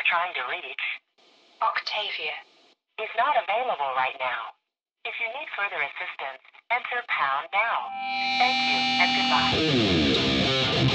trying to reach, Octavia, is not available right now. If you need further assistance, enter pound now. Thank you and goodbye.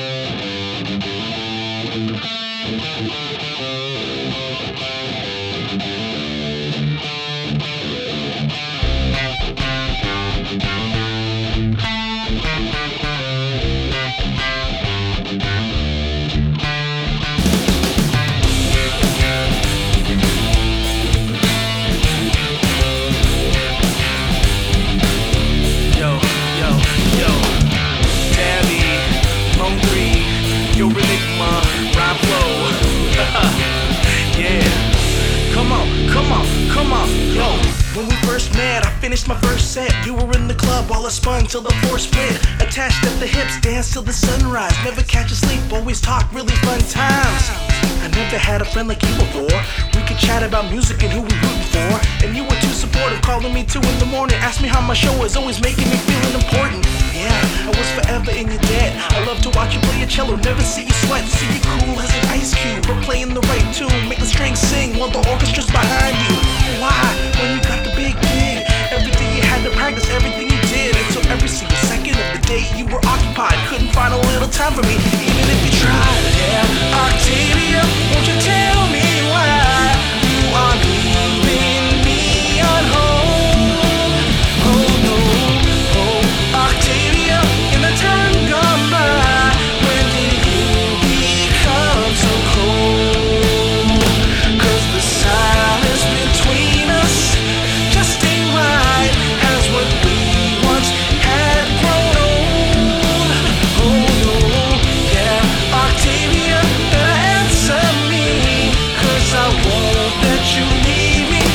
When we first met, I finished my first set. You were in the club while I spun till the floor split. Attached at the hips, dance till the sunrise. Never catch a sleep, always talk really fun times. I never had a friend like you before. We could chat about music and who we rooting for. And you were too supportive, calling me 2 in the morning. Asked me how my show was, always making me feeling important. Yeah, I was forever in your debt. I love to watch you play a cello, never see you sweat. See you cool as an ice cube, but playing the right tune. Make the strings sing while the orchestra's behind you. Why? When you got the big gig, everything you had to practice, everything you did. And so every single second of the day you were occupied. Couldn't find a little time for me, even if you tried. Yeah, Octavia, won't you tell me why you are leaving me on hold? Oh no, oh Octavia, in the time gone by, when did you become so cold? 'Cause the silence between us just ain't right, as what we once had grown old. Oh no, yeah, Octavia, better answer me, 'cause I won't let you leave me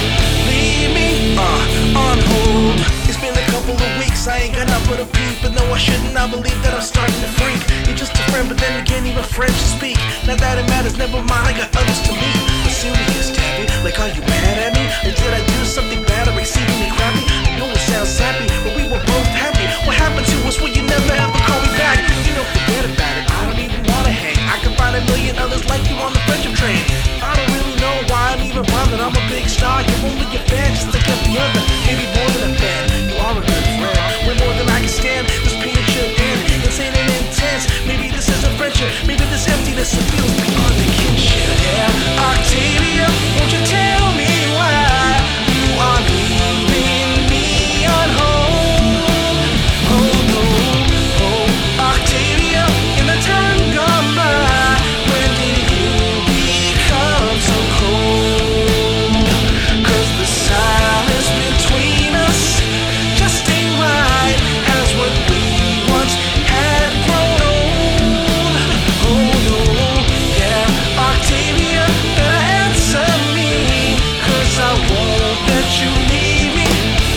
on hold. It's been a couple of weeks, I ain't got nothing but a peep, but no, I shouldn't. I believe that I'm starting to freak. You're just a friend, but then again, even friends to speak. Not that it matters, never mind, I got others to meet. But serious, Tabby, like, are you mad at me? Or did I do something bad or exceedingly crappy? I know it sounds sappy, but we were both happy. What happened to us? Will you never ever call me back? You know, forget about it, I don't even wanna hang. I can find a million others like you on the friendship train. I don't really know why I'm even bothered. I'm a big star, you're only a fan, just like every other. Maybe more than a fan, you are a good friend. Way more than I can stand, this pain should end. Insane and intense, maybe this isn't friendship. Maybe this emptiness, it feels beyond the kinship. Yeah, Octavia, won't you tell me why you are leaving me on hold? Oh no, oh Octavia, in the time gone by, when did you become so cold? 'Cause the silence between us just ain't right, as what we once had grown old. Oh no, yeah, Octavia, better answer me, 'cause I won't let you leave me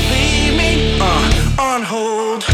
on hold.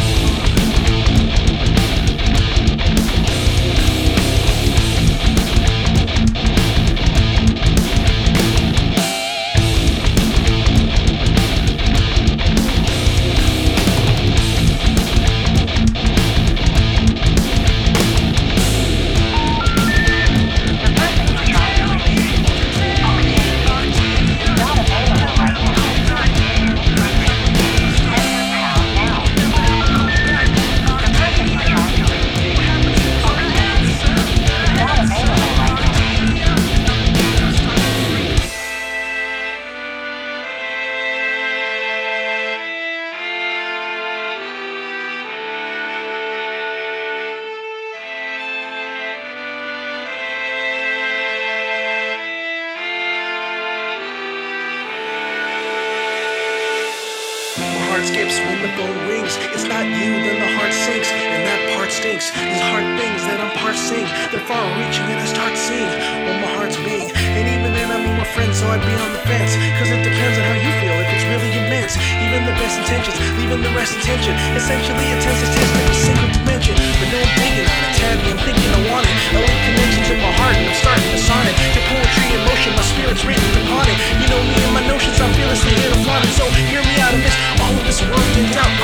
Heart skips when the phone rings. It's not you, then the heart sinks, and that part stinks. These hard things that I'm parsing, they're far reaching, and I start seeing what my heart's being. And even then, I'm with my friends, so I'd be on the fence. 'Cause it depends on how you feel, if it's really immense. Even the best intentions, leaving the rest attention. Essentially, a tense attention in a single dimension. But no, I'm thinking on it, Tabby, I'm thinking I want it. I link connections in my heart, and I'm starting to sonnet. Your poetry in motion, my spirit's written upon it. You know me and my notions, I'm fearlessly here to flaunt it. So hear me out of this, all of this work and doubt.